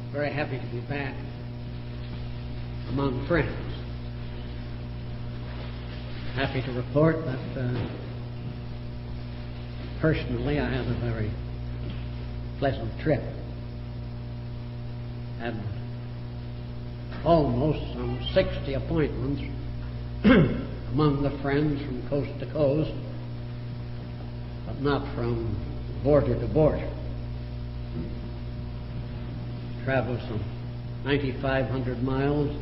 Very happy to be back among friends. Happy to report that personally I had a very pleasant trip. Had almost some 60 appointments among the friends from coast to coast, but not from border to border. Traveled some 9,500 miles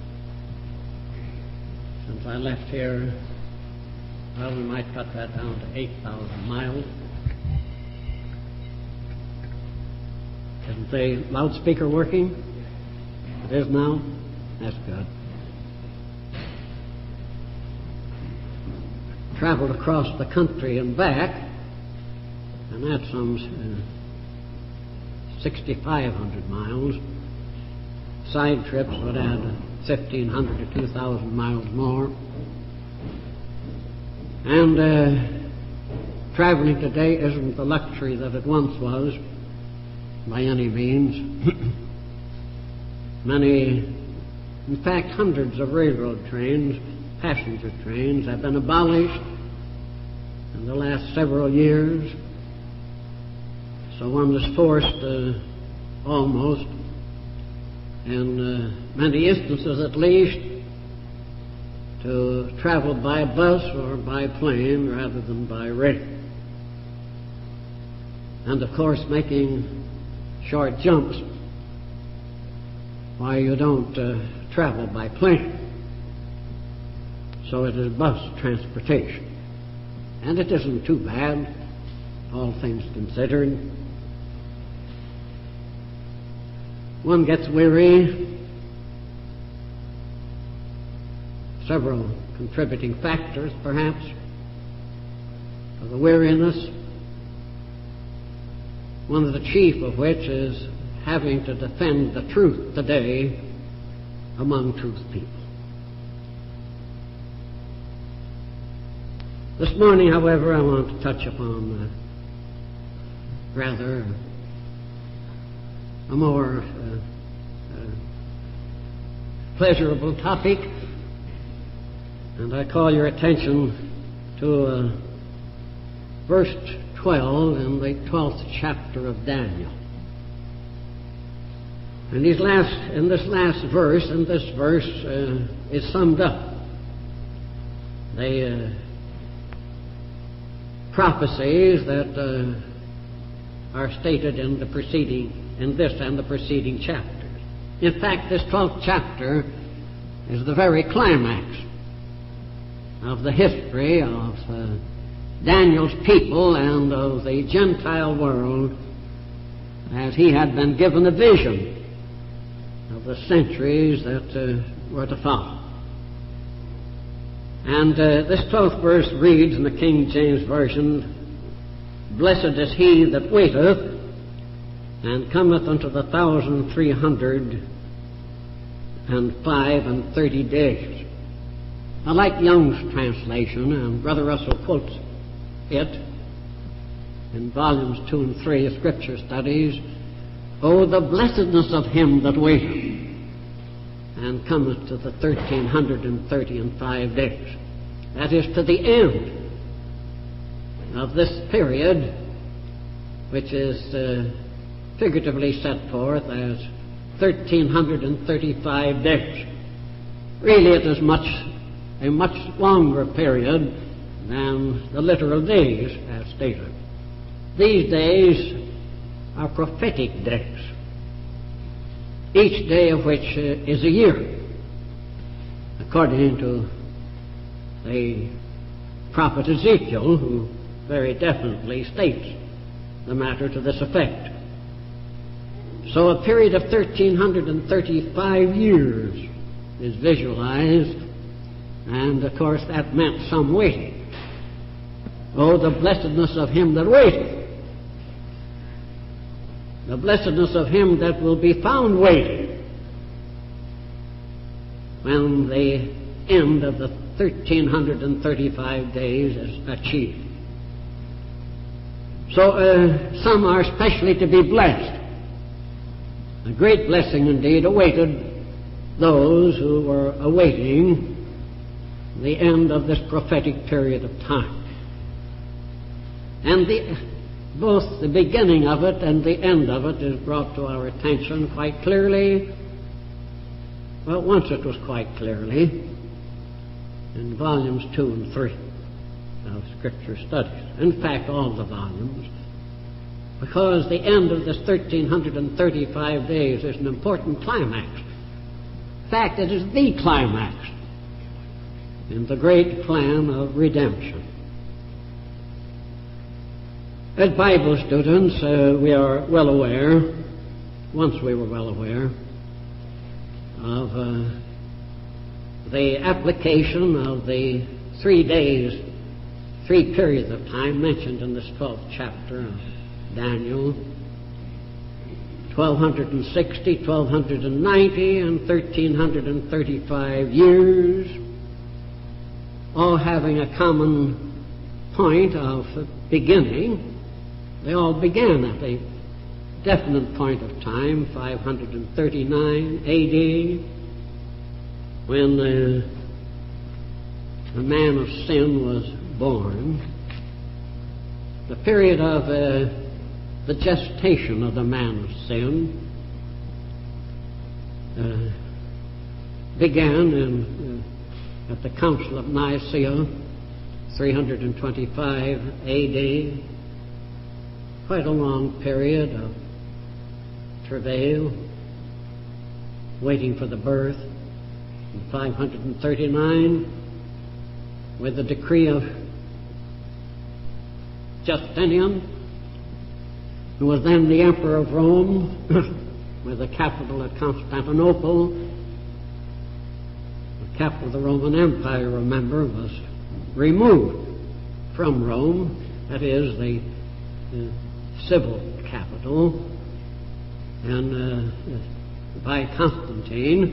since I left here. Well, we might cut that down to 8,000 miles. Isn't the loudspeaker working? It is now? That's good. Traveled across the country and back, and that's some 6,500 miles. Side trips would add 1,500 to 2,000 miles more. And traveling today isn't the luxury that it once was, by any means. Many, in fact, hundreds of railroad trains, passenger trains, have been abolished in the last several years. So one is forced almost, in many instances at least, to travel by bus or by plane rather than by rail. And of course making short jumps. Why you don't travel by plane. So it is bus transportation. And it isn't too bad, all things considered. One gets weary. Several contributing factors, perhaps, to the weariness. One of the chief of which is having to defend the truth today among truth people. This morning, however, I want to touch upon rather a more pleasurable topic, and I call your attention to verse 12 in the 12th chapter of Daniel. And this last verse, and this verse is summed up. The prophecies that are stated in this and the preceding chapters. In fact, this 12th chapter is the very climax of the history of Daniel's people and of the Gentile world, as he had been given a vision of the centuries that were to follow. And this 12th verse reads in the King James Version, "Blessed is he that waiteth, and cometh unto the 1,335 days." I like Young's translation, and Brother Russell quotes it in volumes 2 and 3 of Scripture Studies. "Oh, the blessedness of him that waiteth, and cometh to the 1,335 days." That is, to the end of this period, which is figuratively set forth as 1,335 days. Really, it is a much longer period than the literal days as stated. These days are prophetic days, each day of which is a year, according to the prophet Ezekiel, who very definitely states the matter to this effect. So a period of 1,335 years is visualized, and of course that meant some waiting. Oh, the blessedness of him that waiteth. The blessedness of him that will be found waiting when the end of the 1,335 days is achieved. So some are especially to be blessed A great blessing indeed awaited those who were awaiting the end of this prophetic period of time. And both the beginning of it and the end of it is brought to our attention quite clearly. Well, once it was quite clearly in volumes 2 and 3 of Scripture Studies. In fact, all the volumes. Because the end of this 1335 days is an important climax. In fact, it is the climax in the great plan of redemption. As Bible students, we are well aware, once we were well aware, of the application of the 3 days, 3 periods of time mentioned in this 12th chapter of Daniel, 1260, 1290, and 1335 years, all having a common point of beginning. They all began at a definite point of time, 539 A.D., when the man of sin was born. The period of the gestation of the man of sin began at the Council of Nicaea, 325 A.D., quite a long period of travail, waiting for the birth. In 539, with the decree of Justinian, who was then the Emperor of Rome, with the capital at Constantinople. The capital of the Roman Empire, remember, was removed from Rome, that is, the civil capital, and by Constantine,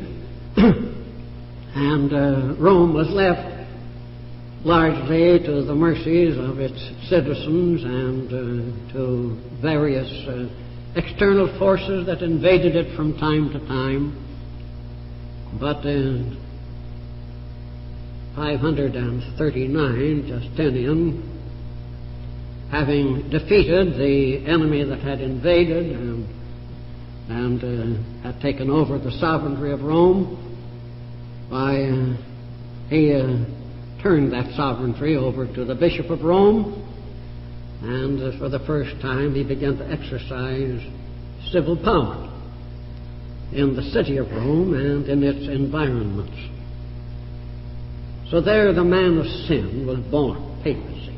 and Rome was left largely to the mercies of its citizens and to various external forces that invaded it from time to time. But in 539, Justinian, having defeated the enemy that had invaded and had taken over the sovereignty of Rome, he turned that sovereignty over to the Bishop of Rome, and for the first time he began to exercise civil power in the city of Rome and in its environments. So there the man of sin was born, papacy.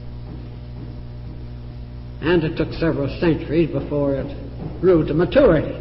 And it took several centuries before it grew to maturity.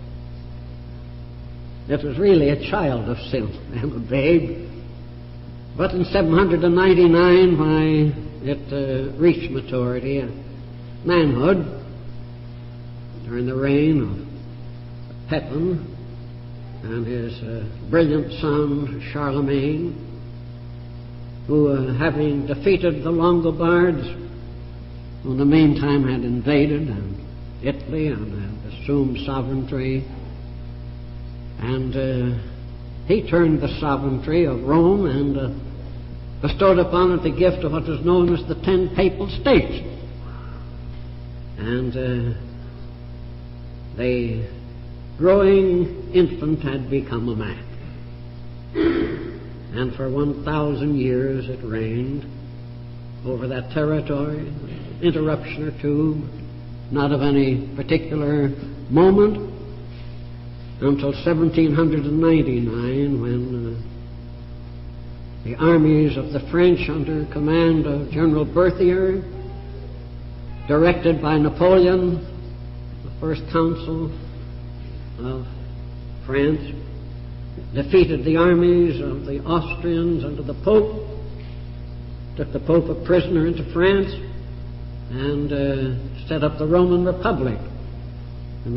It was really a child of sin and a babe. But in 799, when it reached maturity and manhood, during the reign of Pepin and his brilliant son Charlemagne, who, having defeated the Longobards, who in the meantime had invaded Italy and had assumed sovereignty, and he turned the sovereignty of Rome and bestowed upon it the gift of what was known as the 10 Papal States. And the growing infant had become a man. And for 1,000 years it reigned over that territory, interruption or two, not of any particular moment, until 1799, when the armies of the French under command of General Berthier, directed by Napoleon, the first consul of France, defeated the armies of the Austrians under the Pope, took the Pope a prisoner into France, and set up the Roman Republic in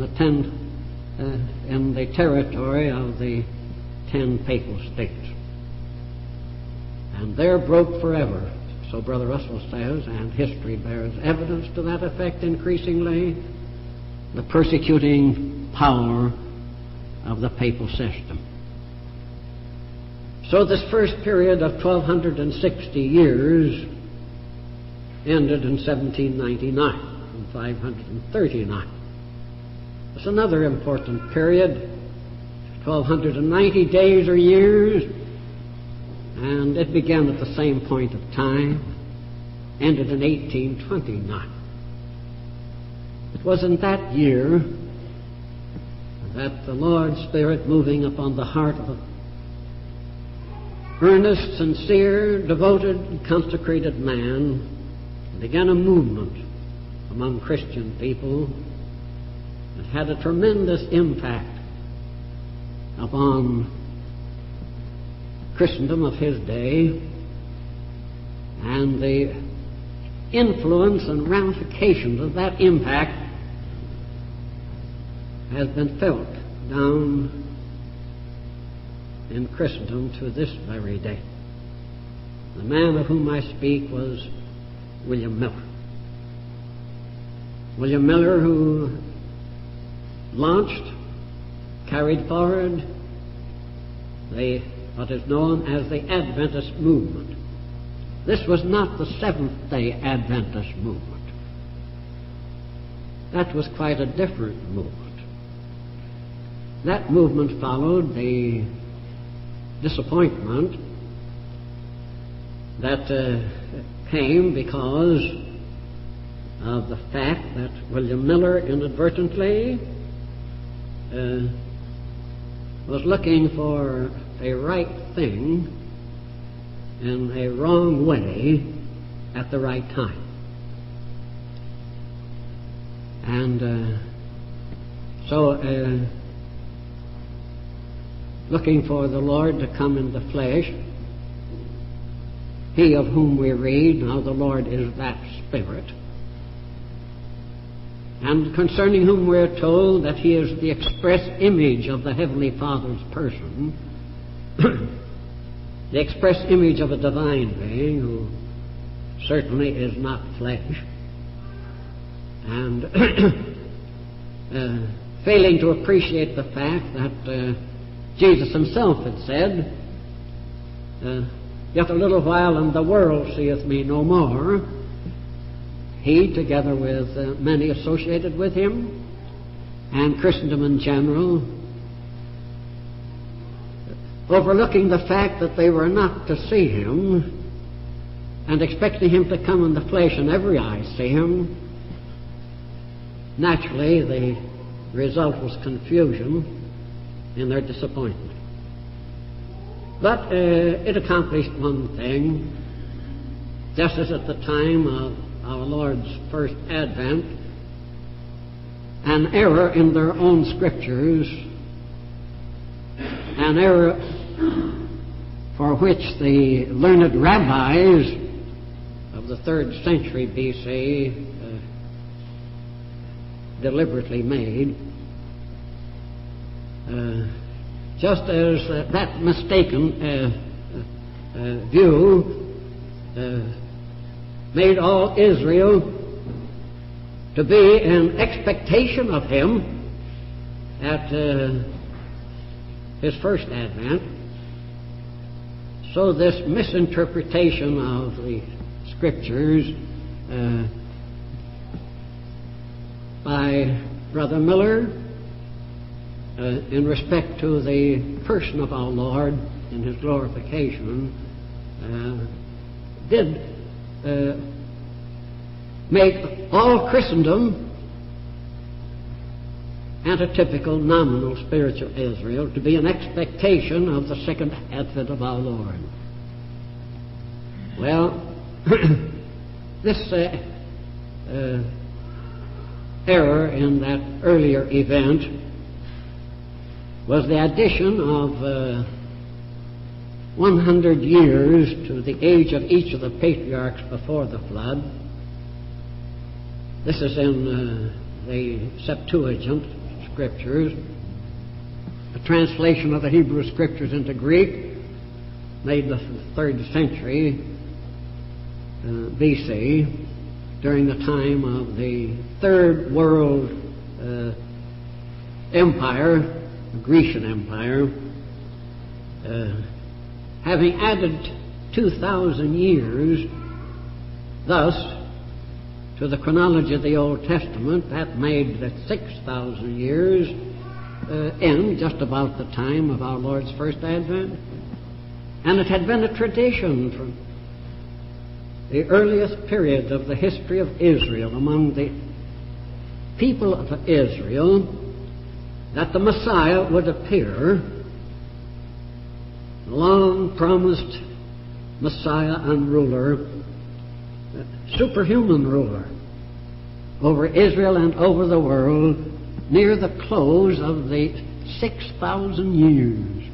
the territory of the 10 Papal States. And there broke forever, so Brother Russell says, and history bears evidence to that effect increasingly, the persecuting power of the papal system. So this first period of 1260 years ended in 1799, in 539. It's another important period, 1290 days or years, and it began at the same point of time, ended in 1829. It was in that year that the Lord's Spirit, moving upon the heart of an earnest, sincere, devoted, and consecrated man, began a movement among Christian people that had a tremendous impact upon Christendom of his day, and the influence and ramifications of that impact has been felt down in Christendom to this very day. The man of whom I speak was William Miller. William Miller, who launched, carried forward what is known as the Adventist movement. This was not the Seventh-day Adventist movement. That was quite a different movement. That movement followed the disappointment that came because of the fact that William Miller inadvertently was looking for a right thing in a wrong way at the right time. And so looking for the Lord to come in the flesh, he of whom we read, now the Lord is that Spirit, and concerning whom we are told that he is the express image of the Heavenly Father's person, the express image of a divine being who certainly is not flesh, and failing to appreciate the fact that Jesus himself had said, yet a little while and the world seeth me no more. He, together with many associated with him, and Christendom in general, overlooking the fact that they were not to see him, and expecting him to come in the flesh and every eye see him, naturally the result was confusion in their disappointment. But it accomplished one thing. Just as at the time of our Lord's first advent, an error in their own scriptures, an error for which the learned rabbis of the 3rd century B.C. Deliberately made, just as that mistaken view made all Israel to be in expectation of him at his first advent, so this misinterpretation of the Scriptures by Brother Miller in respect to the person of our Lord in his glorification did make all Christendom and a typical nominal spiritual Israel to be an expectation of the second advent of our Lord. Well, this error in that earlier event was the addition of 100 years to the age of each of the patriarchs before the flood. This is in the Septuagint Scriptures, a translation of the Hebrew Scriptures into Greek, made in the 3rd century B.C., during the time of the Third World empire, the Grecian Empire, having added 2,000 years thus to the chronology of the Old Testament, that made the 6,000 years end just about the time of our Lord's first advent. And it had been a tradition from the earliest period of the history of Israel among the people of Israel that the Messiah would appear, the long-promised Messiah and ruler, superhuman ruler over Israel and over the world near the close of the 6,000 years.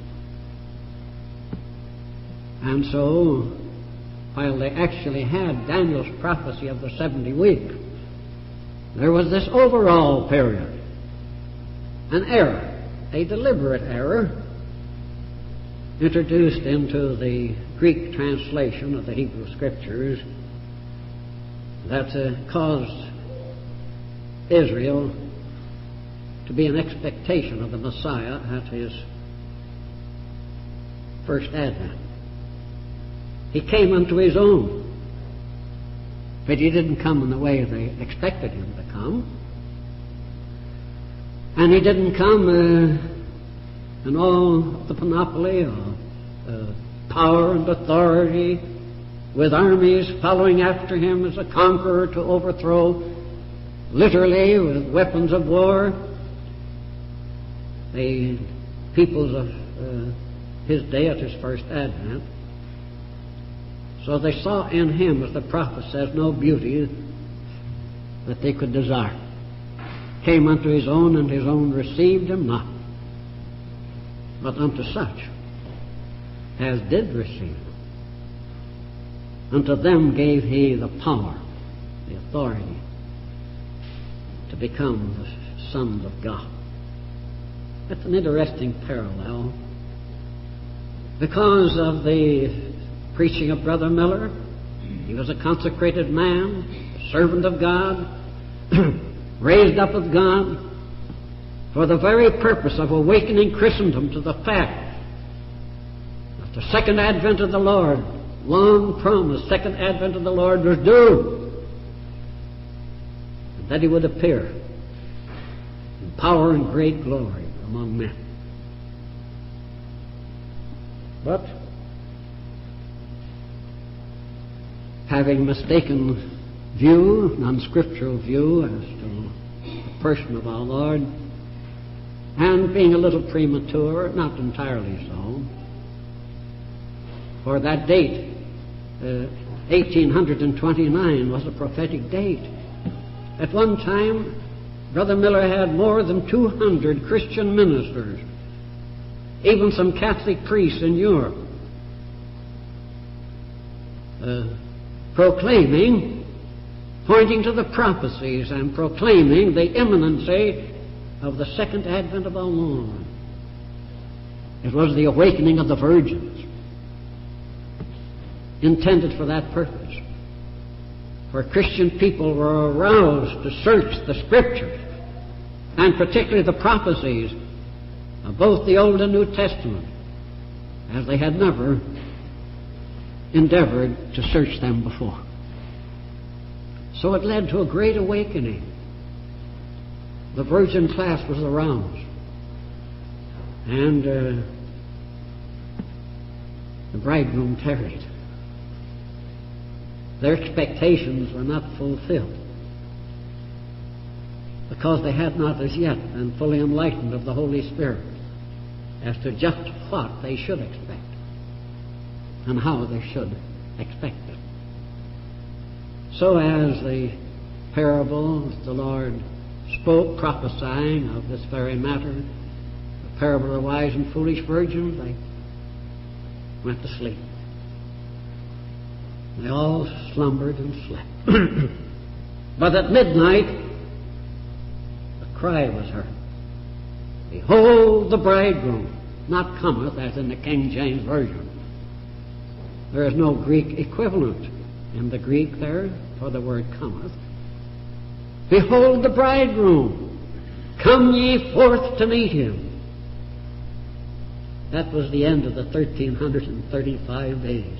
And so, while they actually had Daniel's prophecy of the 70 weeks, there was this overall period, an error, a deliberate error, introduced into the Greek translation of the Hebrew Scriptures that caused Israel to be in expectation of the Messiah at his first advent. He came unto his own, but he didn't come in the way they expected him to come. And he didn't come in all the panoply of power and authority, with armies following after him as a conqueror to overthrow, literally with weapons of war, the peoples of his day at his first advent. So they saw in him, as the prophet says, no beauty that they could desire. Came unto his own, and his own received him not. But unto such as did receive him, unto them gave he the power, the authority, to become the sons of God. That's an interesting parallel, because of the preaching of Brother Miller. He was a consecrated man, a servant of God, raised up of God for the very purpose of awakening Christendom to the fact that the second advent of the Lord, long promised second advent of the Lord, was due, and that he would appear in power and great glory among men. But having mistaken view, an unscriptural view as to the person of our Lord, and being a little premature, not entirely so, for that date, 1829, was a prophetic date. At one time, Brother Miller had more than 200 Christian ministers, even some Catholic priests in Europe, proclaiming, pointing to the prophecies and proclaiming the imminency of the second advent of our Lord. It was the awakening of the virgins, intended for that purpose, where Christian people were aroused to search the Scriptures, and particularly the prophecies of both the Old and New Testament, as they had never endeavored to search them before. So it led to a great awakening. The virgin class was aroused, and the bridegroom tarried. Their expectations were not fulfilled, because they had not as yet been fully enlightened of the Holy Spirit as to just what they should expect and how they should expect it. So as the parable the Lord spoke, prophesying of this very matter, the parable of the wise and foolish virgins, they went to sleep. They all slumbered and slept. But at midnight, the cry was heard, "Behold, the bridegroom," not cometh, as in the King James Version. There is no Greek equivalent in the Greek there for the word cometh. "Behold, the bridegroom Come ye forth to meet him. That was the end of the 1335 days.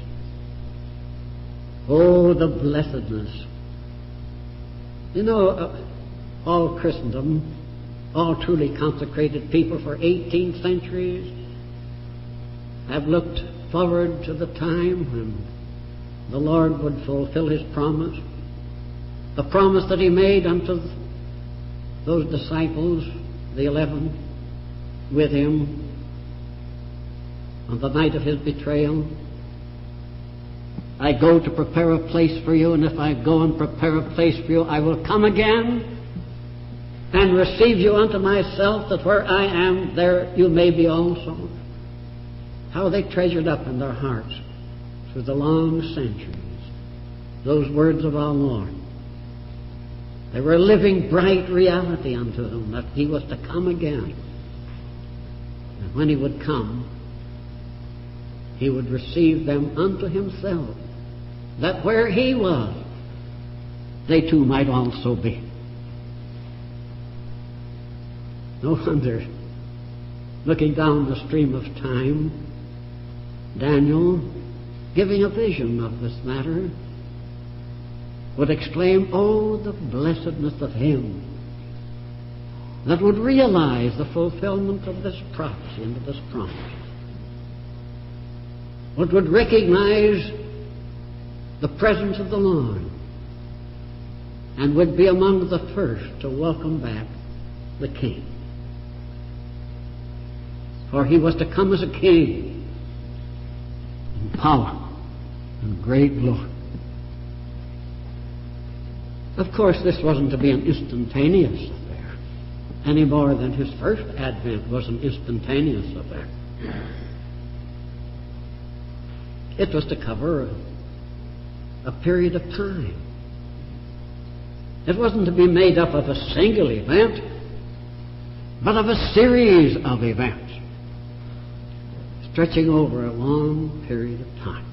Oh, the blessedness. You know, all Christendom, all truly consecrated people for 18 centuries have looked forward to the time when the Lord would fulfill His promise, the promise that He made unto those disciples, the 11, with Him on the night of His betrayal. I go to prepare a place for you, and if I go and prepare a place for you, I will come again and receive you unto myself, that where I am, there you may be also. How they treasured up in their hearts through the long centuries those words of our Lord. They were a living, bright reality unto them that He was to come again. And when He would come, He would receive them unto Himself, that where He was, they too might also be. No wonder, looking down the stream of time, Daniel, giving a vision of this matter, would exclaim, oh, the blessedness of him that would realize the fulfillment of this prophecy and of this promise, but would recognize the presence of the Lord, and would be among the first to welcome back the King. For He was to come as a King in power and great glory. Of course, this wasn't to be an instantaneous affair, any more than His first advent was an instantaneous affair. It was to cover a period of time. It wasn't to be made up of a single event, but of a series of events stretching over a long period of time.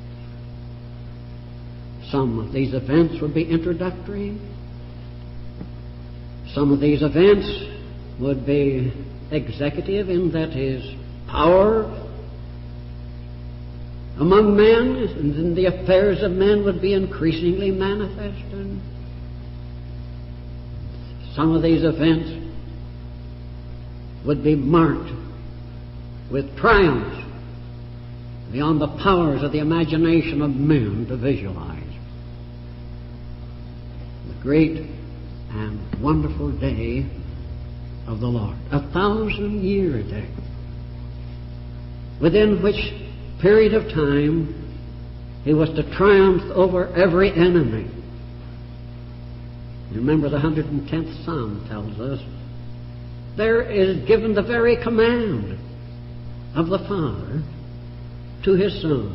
Some of these events would be introductory. Some of these events would be executive, in that His power among men and in the affairs of men would be increasingly manifested. Some of these events would be marked with triumphs beyond the powers of the imagination of men to visualize. The great and wonderful day of the Lord, 1,000-year day, within which period of time He was to triumph over every enemy. Remember, the 110th Psalm tells us there is given the very command of the Father to His Son.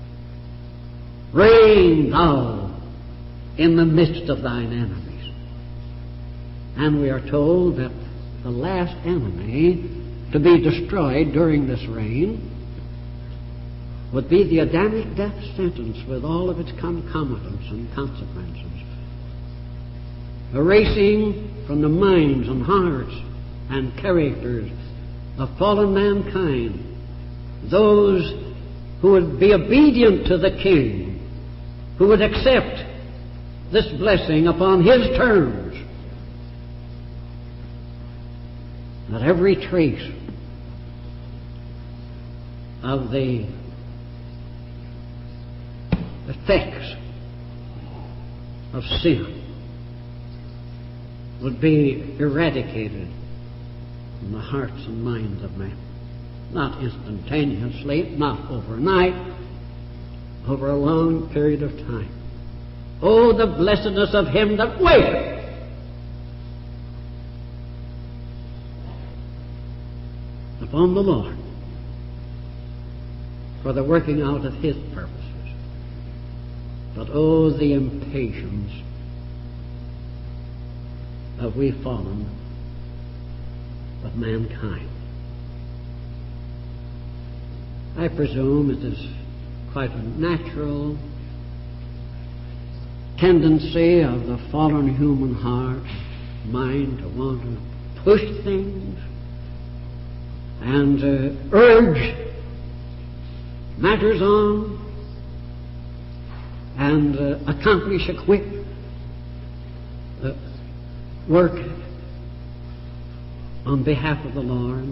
Reign thou in the midst of thine enemies. And we are told that the last enemy to be destroyed during this reign would be the Adamic death sentence with all of its concomitants and consequences. Erasing from the minds and hearts and characters of fallen mankind those who would be obedient to the King, who would accept this blessing upon His terms, that every trace of the effects of sin would be eradicated from the hearts and minds of men. Not instantaneously, not overnight, over a long period of time. Oh, the blessedness of him that waiteth upon the Lord for the working out of His purposes. But oh, the impatience of we fallen of mankind. I presume it is quite a natural tendency of the fallen human heart, mind, to want to push things and urge matters on and accomplish a quick work on behalf of the Lord.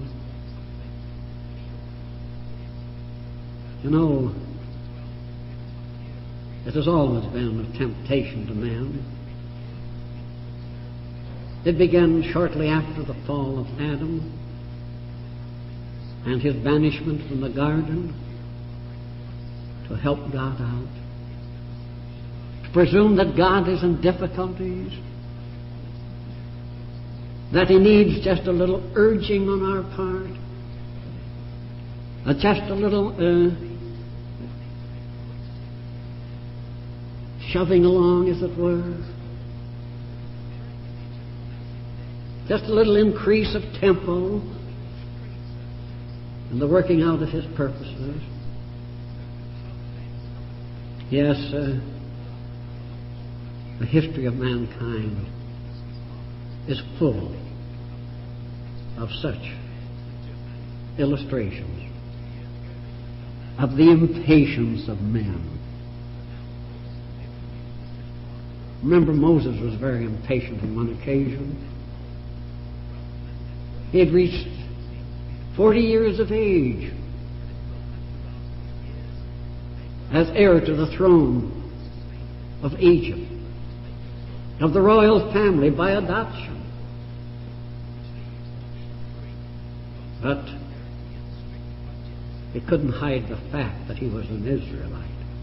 You know, it has always been a temptation to men. It began shortly after the fall of Adam and his banishment from the garden to help God out. To presume that God is in difficulties, that He needs just a little urging on our part, just a little shoving along, as it were, just a little increase of tempo in the working out of His purposes. Yes, the history of mankind is full of such illustrations of the impatience of men. Remember, Moses was very impatient on one occasion. He had reached 40 years of age as heir to the throne of Egypt, of the royal family by adoption. But he couldn't hide the fact that he was an Israelite.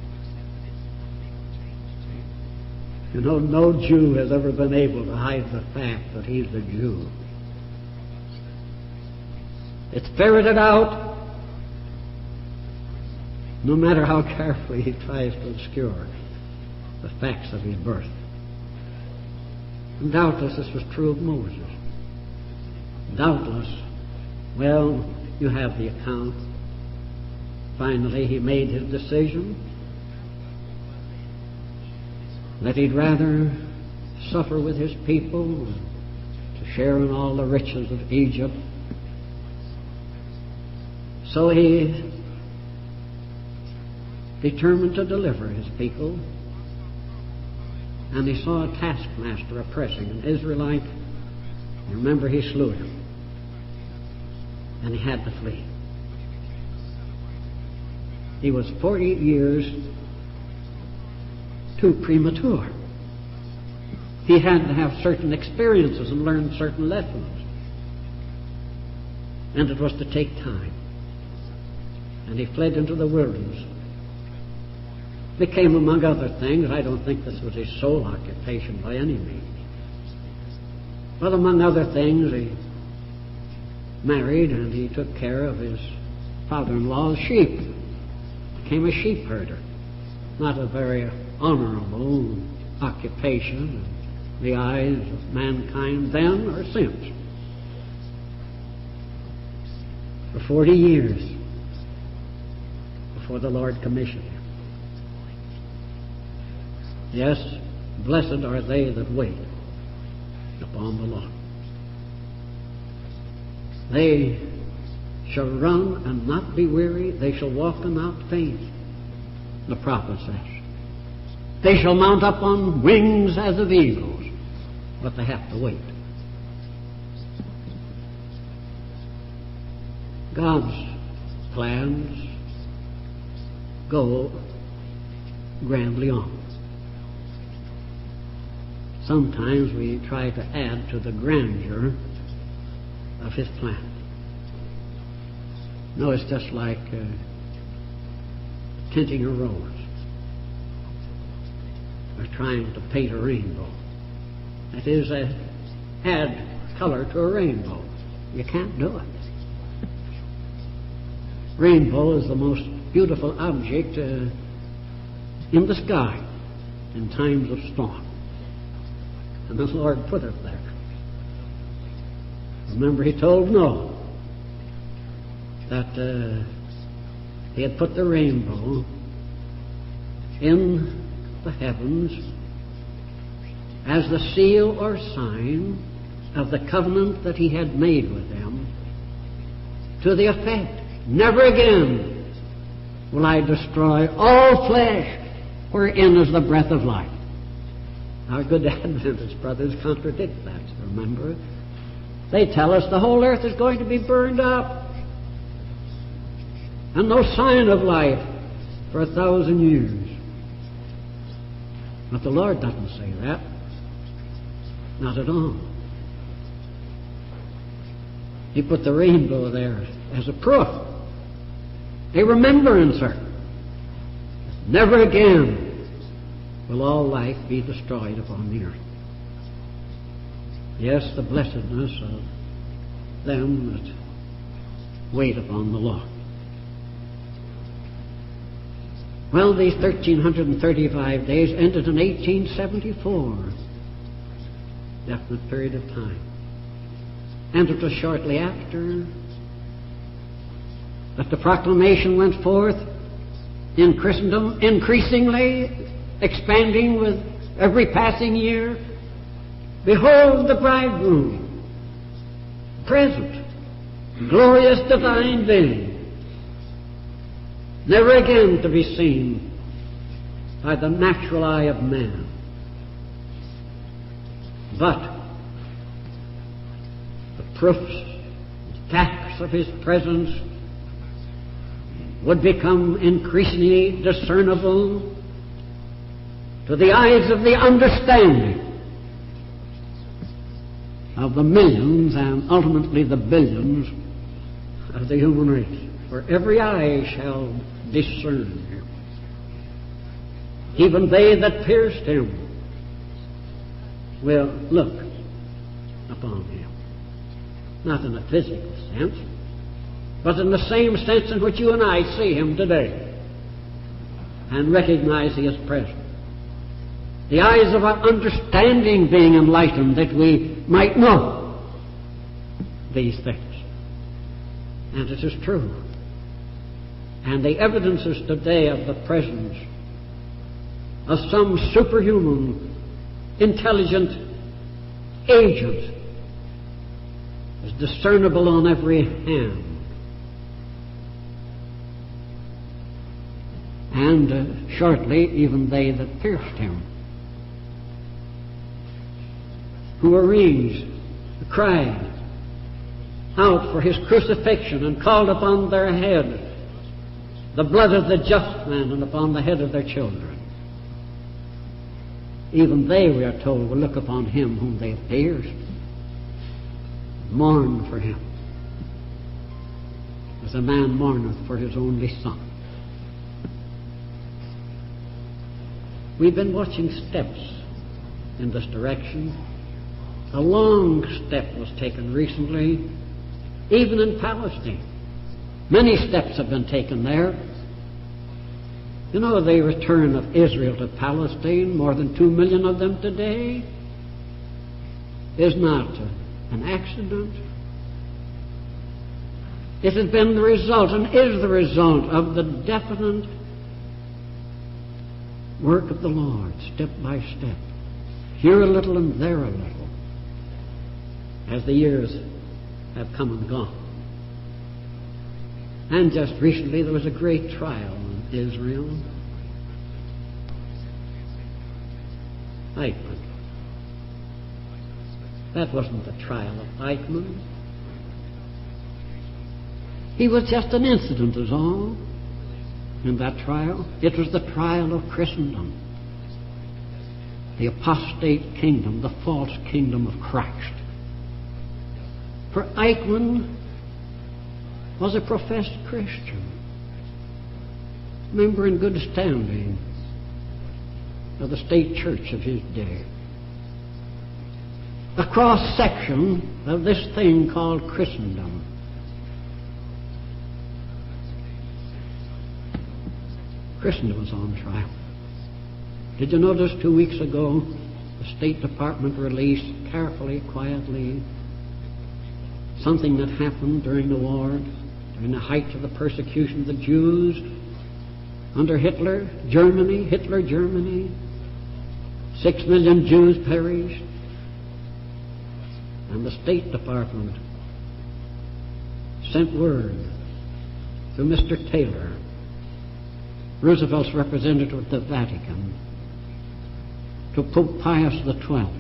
You know, no Jew has ever been able to hide the fact that he's a Jew. It's ferreted out, no matter how carefully he tries to obscure the facts of his birth. And doubtless this was true of Moses. Doubtless, well, you have the account. Finally, he made his decision that he'd rather suffer with his people to share in all the riches of Egypt. So he determined to deliver his people, and he saw a taskmaster oppressing an Israelite. You remember, he slew him, and he had to flee. He was 40 years too premature. He had to have certain experiences and learn certain lessons, and it was to take time. And he fled into the wilderness. Became, among other things, I don't think this was his sole occupation by any means, but among other things, he married and he took care of his father-in-law's sheep. Became a sheep herder. Not a very honorable occupation in the eyes of mankind then or since. For 40 years before the Lord commissioned him. Yes, blessed are they that wait upon the Lord. They shall run and not be weary. They shall walk and not faint. The prophet says. They shall mount up on wings as of eagles, but they have to wait. God's plans go grandly on. Sometimes we try to add to the grandeur of His plan. No, it's just like tinting a rose or trying to paint a rainbow. That is, add color to a rainbow. You can't do it. Rainbow is the most beautiful object in the sky in times of storm. And the Lord put it there. Remember, He told Noah that He had put the rainbow in the heavens as the seal or sign of the covenant that he had made with them, to the effect, never again will I destroy all flesh wherein is the breath of life. Our good Adventist brothers contradict that, remember. They tell us the whole earth is going to be burned up and no sign of life for 1,000 years. But the Lord doesn't say that. Not at all. He put the rainbow there as a proof, a remembrancer. Never again will all life be destroyed upon the earth. Yes, the blessedness of them that wait upon the Lord. Well, these 1,335 days ended in 1874. Definite period of time. And it was shortly after that the proclamation went forth in Christendom, increasingly expanding with every passing year. Behold the bridegroom, present, glorious divine being, never again to be seen by the natural eye of man. But the proofs, facts of his presence would become increasingly discernible to the eyes of the understanding of the millions and ultimately the billions of the human race. For every eye shall discern him. Even they that pierced him will look upon him. Not in a physical sense, but in the same sense in which you and I see him today and recognize he is present. The eyes of our understanding being enlightened that we might know these things. And it is true. And the evidences today of the presence of some superhuman, intelligent agent is discernible on every hand. And shortly, even they that pierced him, who arranged, cried out for his crucifixion and called upon their head the blood of the just man and upon the head of their children. Even they, we are told, will look upon him whom they have pierced, mourn for him, as a man mourneth for his only son. We've been watching steps in this direction. A long step was taken recently, even in Palestine. Many steps have been taken there. You know, the return of Israel to Palestine, more than 2 million of them today, is not an accident. It has been the result and is the result of the definite work of the Lord, step by step. Here a little and there a little, as the years have come and gone. And just recently there was a great trial in Israel. Eichmann. That wasn't the trial of Eichmann. He was just an incident is all in that trial. It was the trial of Christendom. The apostate kingdom, the false kingdom of Christ. For Eichmann was a professed Christian, member in good standing of the state church of his day. A cross-section of this thing called Christendom. Christendom was on trial. Did you notice 2 weeks ago the State Department released carefully, quietly, something that happened during the war, during the height of the persecution of the Jews under Hitler Germany. 6 million Jews perished. and the State Department sent word through Mr. Taylor, Roosevelt's representative at the Vatican, to Pope Pius XII,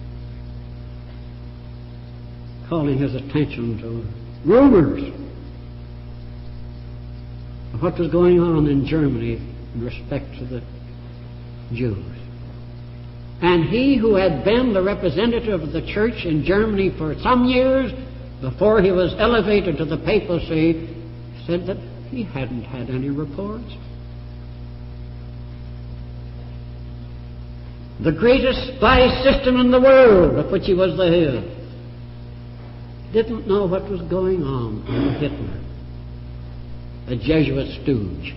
calling his attention to rumors of what was going on in Germany in respect to the Jews. And he who had been the representative of the church in Germany for some years before he was elevated to the papacy said that he hadn't had any reports. The greatest spy system in the world, of which he was the head, didn't know what was going on under Hitler, a Jesuit stooge.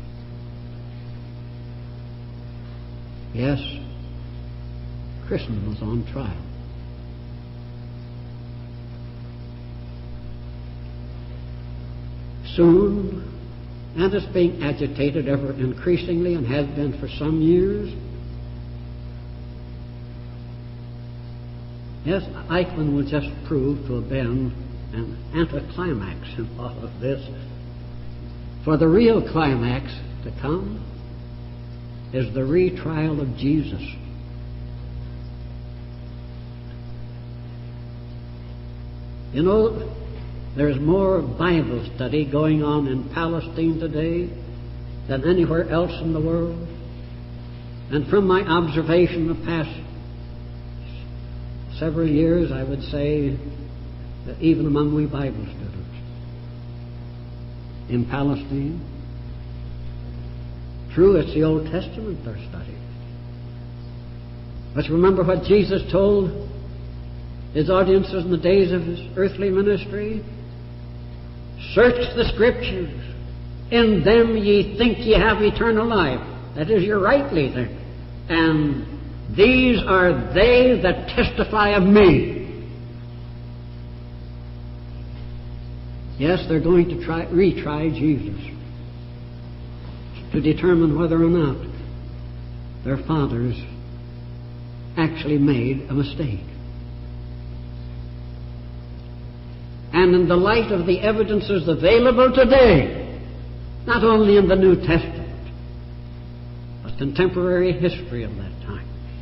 Yes, Christendom was on trial. Soon, and it's being agitated ever increasingly and has been for some years. Yes, Eichmann will just prove to have been an anticlimax in all of this. For the real climax to come is the retrial of Jesus. You know, there's more Bible study going on in Palestine today than anywhere else in the world. And from my observation the past several years, I would say that even among we Bible students in Palestine, true, it's the Old Testament they're studying. But remember what Jesus told his audiences in the days of his earthly ministry? Search the Scriptures. In them ye think ye have eternal life. That is, you rightly think. And these are they that testify of me. Yes, they're going to retry Jesus to determine whether or not their fathers actually made a mistake. And in the light of the evidences available today, not only in the New Testament, but contemporary history of that time,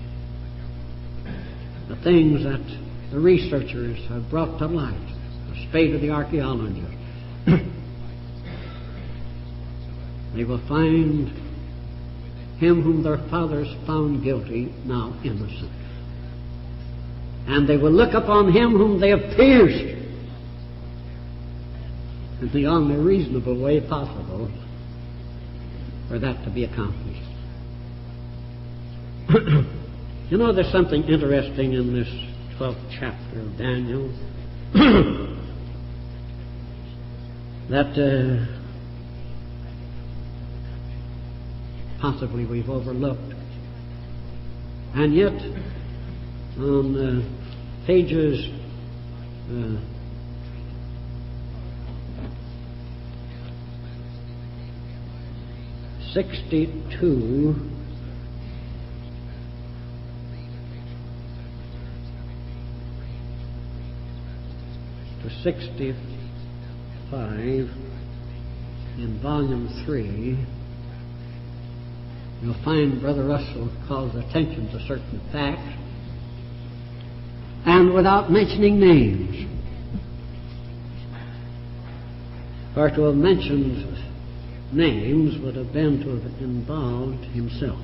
the things that the researchers have brought to light, the spade of the archaeologists, they will find him whom their fathers found guilty now innocent. And they will look upon him whom they have pierced in the only reasonable way possible for that to be accomplished. You know, there's something interesting in this 12th chapter of Daniel that possibly we've overlooked. And yet, on pages 62 to 65 in volume 3, you'll find Brother Russell calls attention to certain facts, and without mentioning names. For to have mentioned names would have been to have involved himself.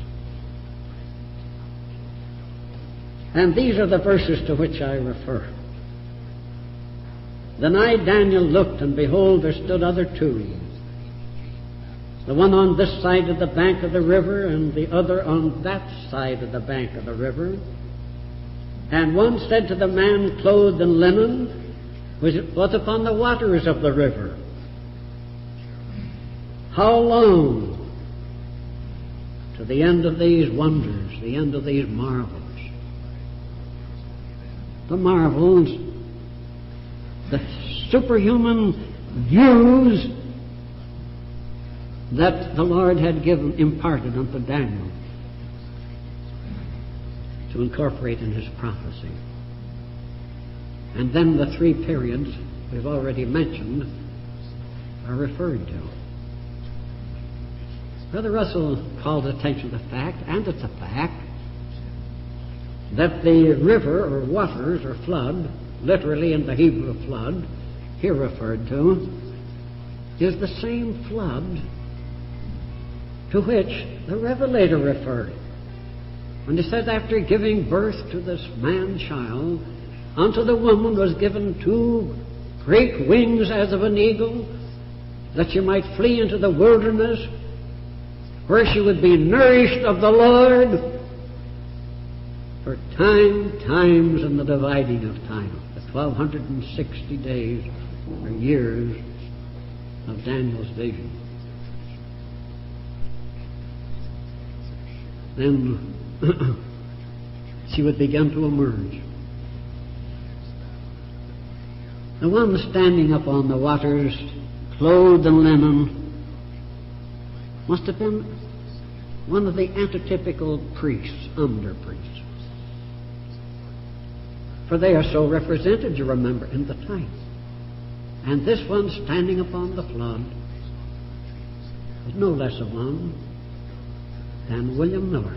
And these are the verses to which I refer. Then I, Daniel, looked, and behold, there stood other two, the one on this side of the bank of the river, and the other on that side of the bank of the river. And one said to the man clothed in linen, which was upon the waters of the river, how long to the end of these wonders, the end of these marvels? The marvels, the superhuman views that the Lord had imparted unto Daniel to incorporate in his prophecy. And then the three periods we've already mentioned are referred to. Brother Russell called attention to the fact, and it's a fact, that the river or waters or flood, literally in the Hebrew flood, here referred to, is the same flood to which the Revelator referred. When he said, after giving birth to this man-child, unto the woman was given two great wings as of an eagle, that she might flee into the wilderness, where she would be nourished of the Lord for times, and the dividing of time, the 1260 days or years of Daniel's vision. Then she would begin to emerge. The one standing upon the waters, clothed in linen, must have been one of the antitypical priests, under-priests. For they are so represented, you remember, in the type. And this one standing upon the flood was no less a one than William Miller.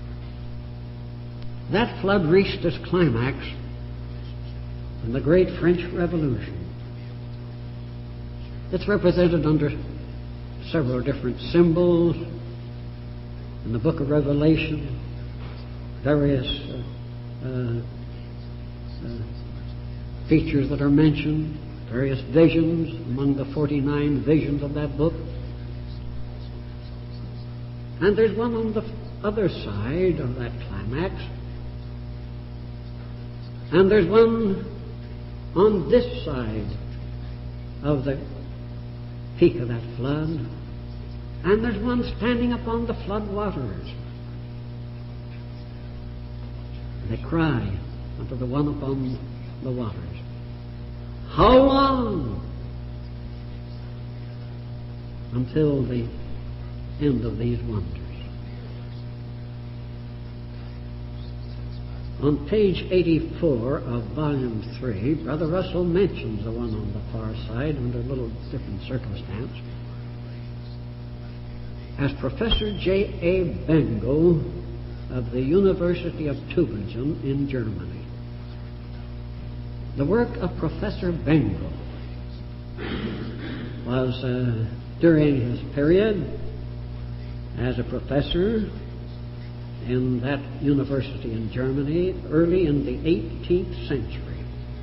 That flood reached its climax in the great French Revolution. It's represented under several different symbols in the book of Revelation, various features that are mentioned, various visions among the 49 visions of that book. And there's one on the other side of that climax, and there's one on this side of the peak of that flood, and there's one standing upon the flood waters. They cry unto the one upon the waters, how long? Until the end of these wonders. On page 84 of volume 3, Brother Russell mentions the one on the far side under a little different circumstance as Professor J.A. Bengel of the University of Tübingen in Germany. The work of Professor Bengel was during his period as a professor in that university in Germany early in the 18th century.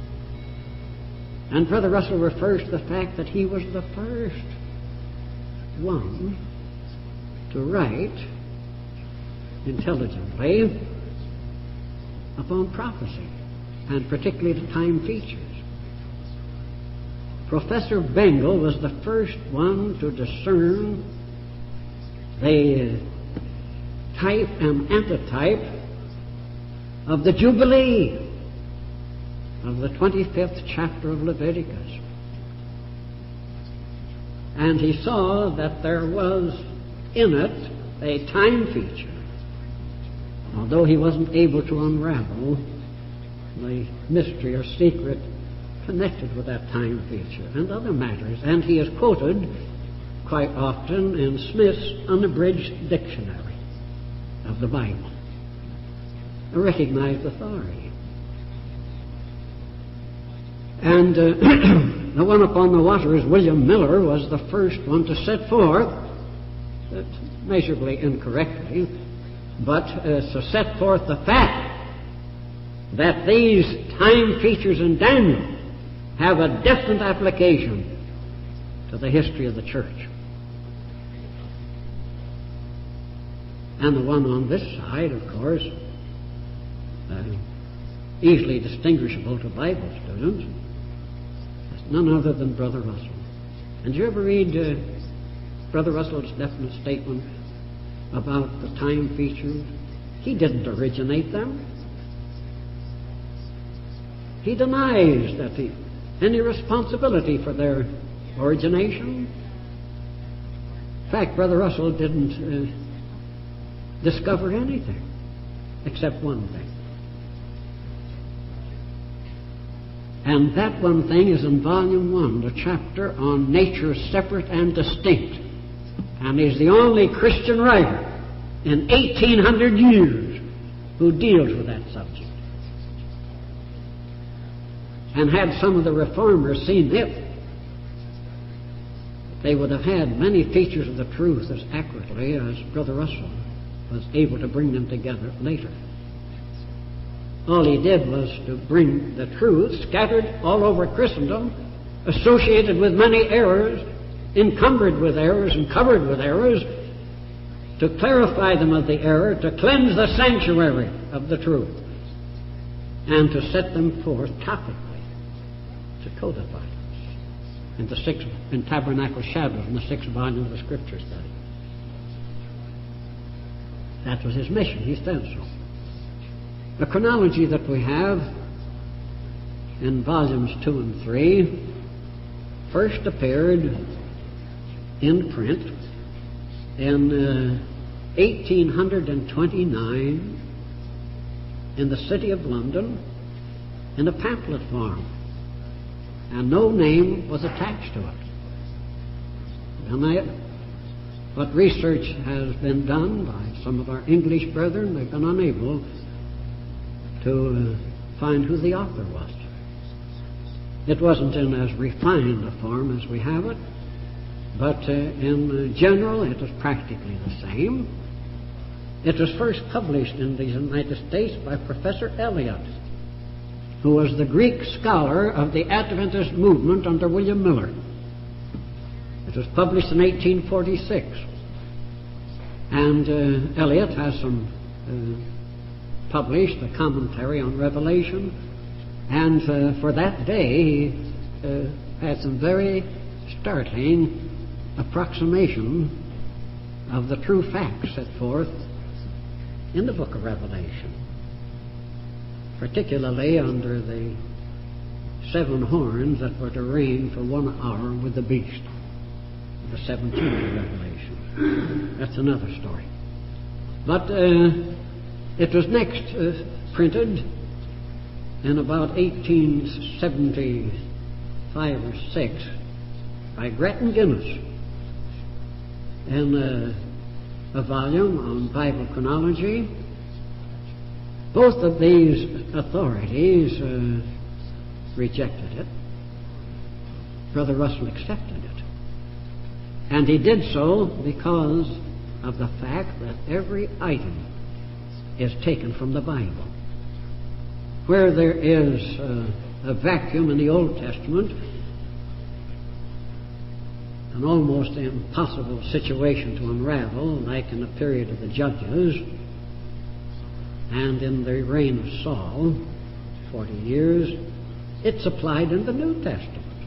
And Brother Russell refers to the fact that he was the first one to write intelligently upon prophecy, and particularly the time features. Professor Bengel was the first one to discern the type and antitype of the Jubilee of the 25th chapter of Leviticus. And he saw that there was in it a time feature, although he wasn't able to unravel the mystery or secret connected with that time feature and other matters. And he is quoted quite often in Smith's Unabridged Dictionary of the Bible, a recognized authority. And the one upon the waters, William Miller, was the first one to set forth, measurably incorrectly, but to set forth the fact that these time features in Daniel have a definite application to the history of the church. And the one on this side, of course, easily distinguishable to Bible students, is none other than Brother Russell. And did you ever read Brother Russell's definite statement about the time features? He didn't originate them. He denies that any responsibility for their origination. In fact, Brother Russell didn't discover anything except one thing. And that one thing is in Volume 1, the chapter on nature separate and distinct. And he's the only Christian writer in 1800 years who deals with that subject. And had some of the reformers seen it, they would have had many features of the truth as accurately as Brother Russell was able to bring them together later. All he did was to bring the truth scattered all over Christendom, associated with many errors, encumbered with errors and covered with errors, to clarify them of the error, to cleanse the sanctuary of the truth, and to set them forth topically, to codify them in Tabernacle Shadows in the 6th volume of the Scripture Study. That was his mission. He said so. The chronology that we have in volumes 2 and 3 first appeared in print in 1829 in the City of London in a pamphlet form, and no name was attached to it. And what research has been done by some of our English brethren, they've been unable to find who the author was. It wasn't in as refined a form as we have it, but in general it is practically the same. It was first published in the United States by Professor Eliot, who was the Greek scholar of the Adventist movement under William Miller. It was published in 1846. And Eliot has published a commentary on Revelation, and for that day he had some very startling approximation of the true facts set forth in the book of Revelation, particularly under the 7 horns that were to reign for 1 hour with the beast, the 17th of Revelation. That's another story. But it was next printed in about 1875 or 6 by Gretton Guinness in a volume on Bible chronology. Both of these authorities rejected it. Brother Russell accepted it. And he did so because of the fact that every item is taken from the Bible. Where there is a vacuum in the Old Testament, an almost impossible situation to unravel, like in the period of the Judges and in the reign of Saul, 40 years, it's supplied in the New Testament,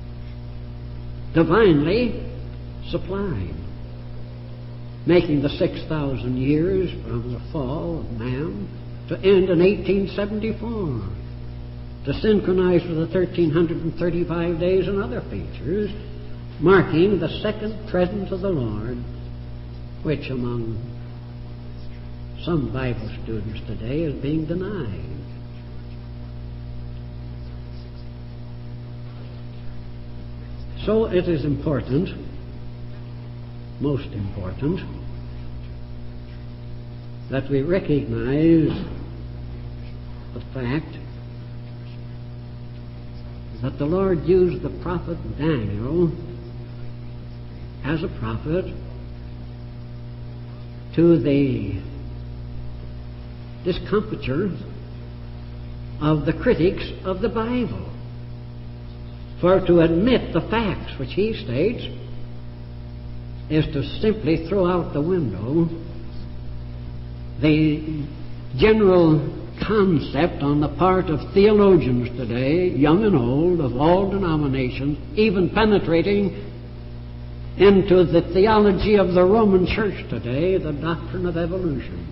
divinely supplied, making the 6,000 years from the fall of man to end in 1874, to synchronize with the 1,335 days and other features, marking the second presence of the Lord, which among some Bible students today is being denied. So it is important, most important, that we recognize the fact that the Lord used the prophet Daniel as a prophet to the discomfiture of the critics of the Bible. For to admit the facts which he states is to simply throw out the window the general concept on the part of theologians today, young and old, of all denominations, even penetrating into the theology of the Roman Church today, the doctrine of evolution.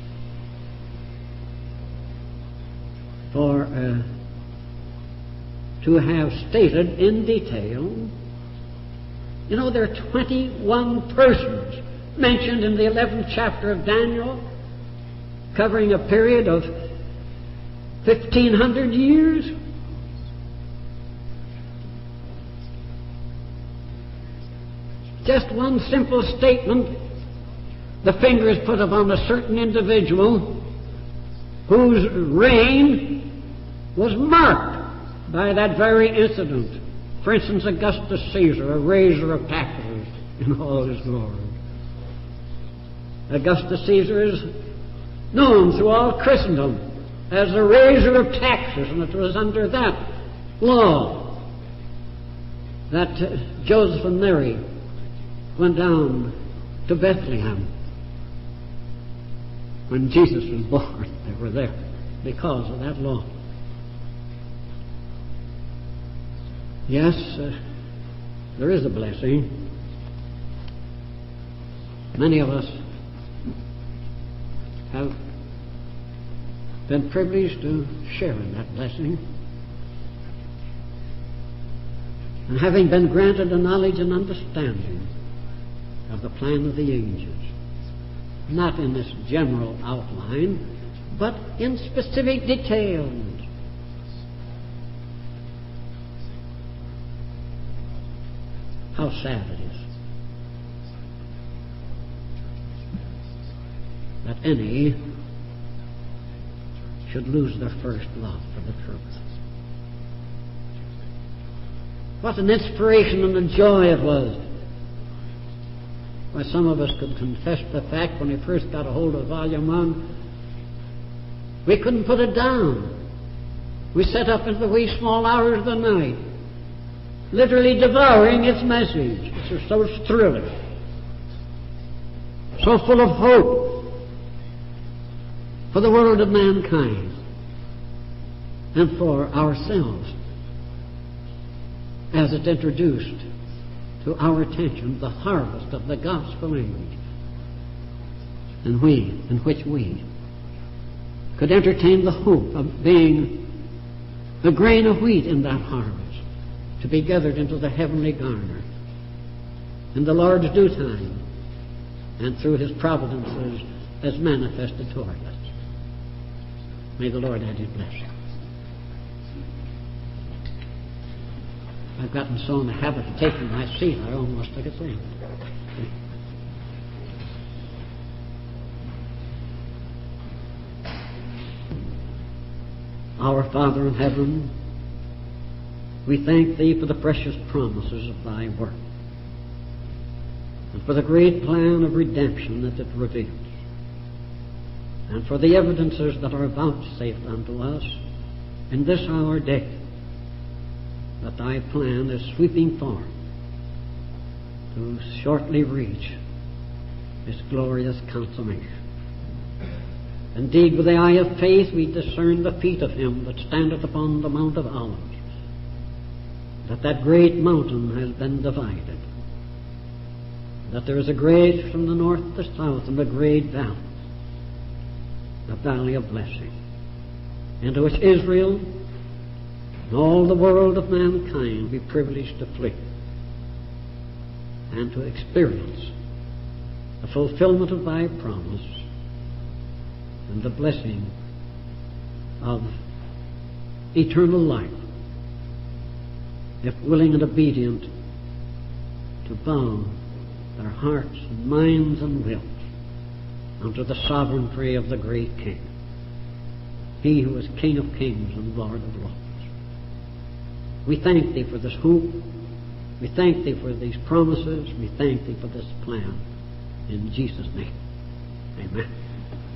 For to have stated in detail, there are 21 persons mentioned in the 11th chapter of Daniel, covering a period of 1,500 years. just one simple statement, the finger is put upon a certain individual whose reign was marked by that very incident. For instance, Augustus Caesar, a raiser of taxes in all his glory. Augustus Caesar is known through all Christendom as the raiser of taxes, and it was under that law that Joseph and Mary went down to Bethlehem. When Jesus was born, they were there because of that law. Yes, there is a blessing. Many of us have been privileged to share in that blessing. And having been granted a knowledge and understanding of the plan of the angels, not in this general outline, but in specific details. How sad it is that any should lose their first love for the truth. What an inspiration and a joy it was. Why, some of us could confess the fact when we first got a hold of Volume 1, we couldn't put it down. We sat up into the wee small hours of the night, literally devouring its message. It was so thrilling, so full of hope for the world of mankind and for ourselves, as it introduced to our attention the harvest of the gospel age, in which we could entertain the hope of being a grain of wheat in that harvest, to be gathered into the heavenly garner in the Lord's due time and through His providences as manifested toward us. May the Lord add His blessing. I've gotten so in the habit of taking my seat, I almost took a thing. Our Father in heaven, we thank Thee for the precious promises of Thy Word and for the great plan of redemption that it reveals, and for the evidences that are vouchsafed unto us in this our day, that Thy plan is sweeping forward to shortly reach its glorious consummation. Indeed, with the eye of faith we discern the feet of Him that standeth upon the Mount of Olives, that great mountain has been divided, that there is a grade from the north to the south, and a great valley, the valley of blessing, into which Israel and all the world of mankind be privileged to flee and to experience the fulfillment of Thy promise and the blessing of eternal life, if willing and obedient to bow their hearts and minds and wills unto the sovereignty of the great King, He who is King of kings and Lord of lords. We thank Thee for this hope. We thank Thee for these promises. We thank Thee for this plan. In Jesus' name, amen.